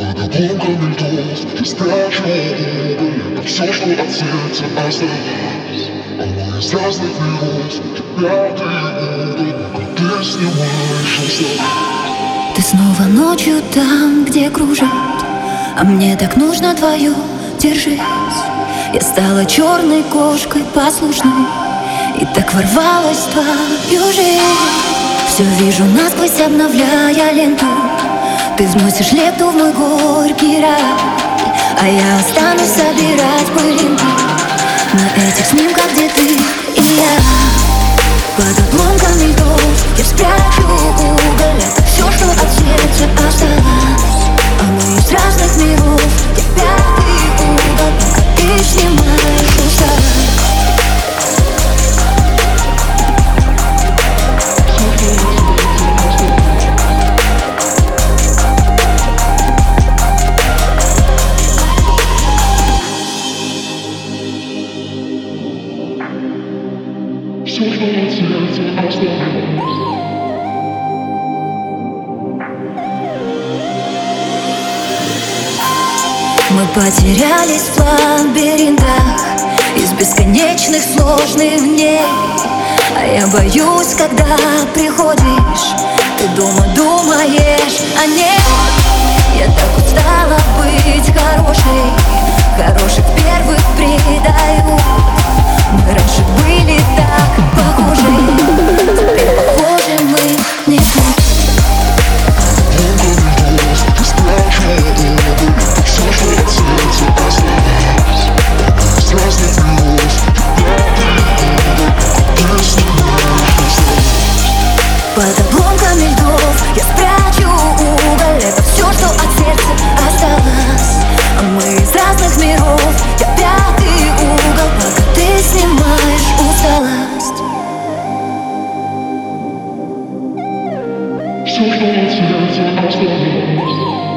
Обломками льдов я спрячу уголь. Это все, что от сердца осталось. А мы из разных миров, пятый угол, как ты снимаешь усталость. Ты снова ночью там, где кружат, а мне так нужно твое, держись. Я стала черной кошкой послушной, и так ворвалась в твою жизнь. Все вижу насквозь, обновляя ленту. Ты вносишь лепту в мой горький рай, а я останусь собирать пылинки на этих снимках, где ты и я. Под обломками льдов я спрячу уголь. Это все, что от сердца осталось. А мы из разных миров, я пятый угол, пока ты снимаешь усталость. Все, что от сердца осталось. Мы потерялись в лабиринтах из бесконечных сложных дней. А я боюсь, когда приходишь, ты дома думаешь о ней. Я так устала быть хорошей, хороших первых предаю. Мы раньше были так похожи, теперь похожи мы не мы. Под обломками льдов я спрячу уголь. Это все, что от сердца осталось. А мы из разных миров, я пятый угол, пока ты снимаешь усталость. Все, что от сердца осталось.